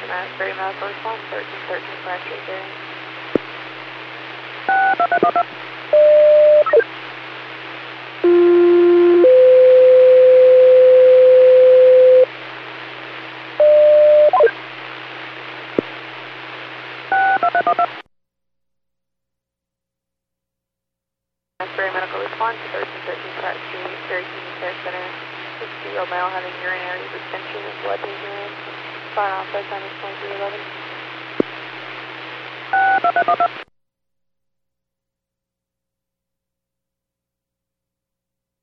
Asbury Medical Response, 1313 fracture bearing. Asbury Medical Response, 1313 fracture, Berry Community Care Center. 60-year-old male having urinary retention and blood in urine. Fire off by time is 2311.